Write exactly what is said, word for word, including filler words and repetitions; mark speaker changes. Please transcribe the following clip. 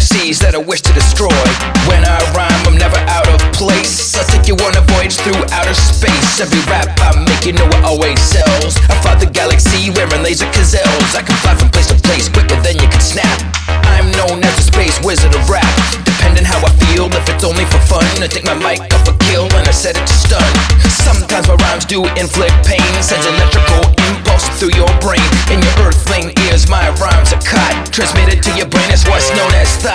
Speaker 1: galaxies that I wish to destroy. When I rhyme, I'm never out of place. I take you on a voyage through outer space. Every rap I make, you know it always sells. I fought the galaxy wearing laser gazelles. I can fly from place to place quicker than you can snap. I'm known as a space wizard of rap. Depending how I feel, if it's only for fun, I take my mic up for kill and I set it to stun. Sometimes my rhymes do inflict pain, sends electrical impulse through your brain. In your earthling ears, my rhymes are caught, transmitted to your brain as what's known as thought.